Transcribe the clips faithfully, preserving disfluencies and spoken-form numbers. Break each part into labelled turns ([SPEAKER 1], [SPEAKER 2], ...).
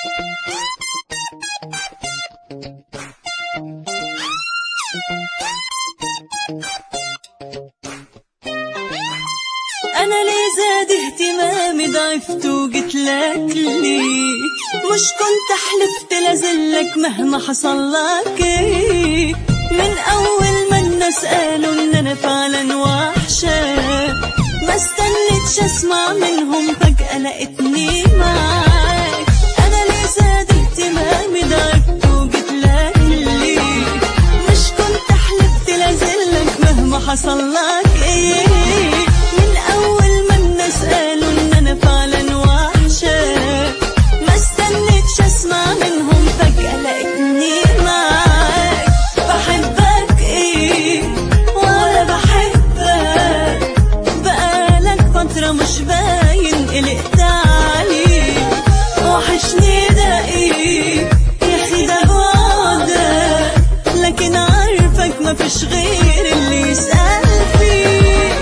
[SPEAKER 1] أنا ليه زاد اهتمامي ضعفت وجيتلك ليه؟ مش كنت حلفت لازلك مهما حصلك ايه؟ من أول ما الناس قالوا إن أنا فعلا وحشة ما استنيتش أسمع منهم، فجأة لقيتني معاك. أنا ليه زاد اهتمامي ضعفت وجيتلك ليه؟ مش كنت حلفت لازلك مهما حصلك ايه؟ من أول ما الناس قالوا إن أنا فعلا وحشة ما استنيتش أسمع منهم، فجأة لقيتني معاك. بحبك ايه ولا بحبك؟ بقالك فترة مش باين قلقت عليك. وحشني ده ايه يا أخي ده بعدك، لكن عارفك مفيش غير اللي يسأل فيك.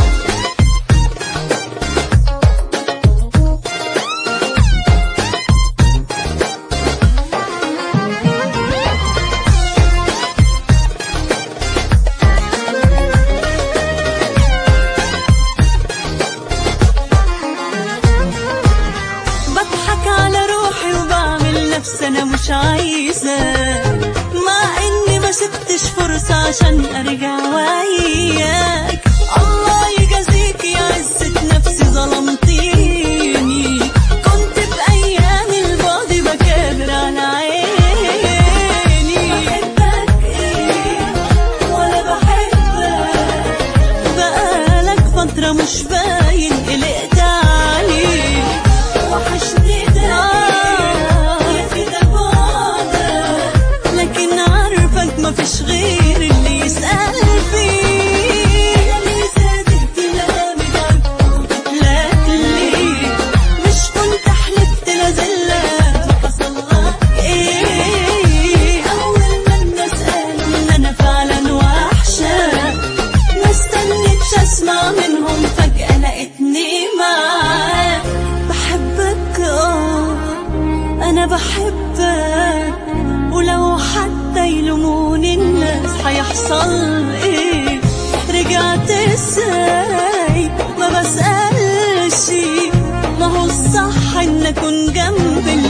[SPEAKER 1] بضحك على روحي وبعمل نفسي أنا مش عايزة، مع إني ما سبتش فرصة عشان أرجع وياك. الله يجازيك يا عزة نفسي ظلمتيني، كنت بأيام البعد بكابر على عيني. بحبك إيه ولا بحبك؟ بقالك فترة مش باين قلقت عليك. وحشني ده يا أخي ده بعدك، لكن عارفك مفيش غير اللي يسأل فيه. اللي زاد اهتمامي ضعفت وجيتلك ليه؟ مش كنت حلفت لازلك حصلك ايه؟ أول ما الناس قالوا إن أنا فعلا وحشة ما استنيتش أسمع منهم، فجأة لقيتني معاك. بحبك اه أنا بحبك، ولو حتى يلوموني الناس هيحصل ايه؟ رجعت ازاي ما بسألش؟ ما هو الصح ان اكون جنب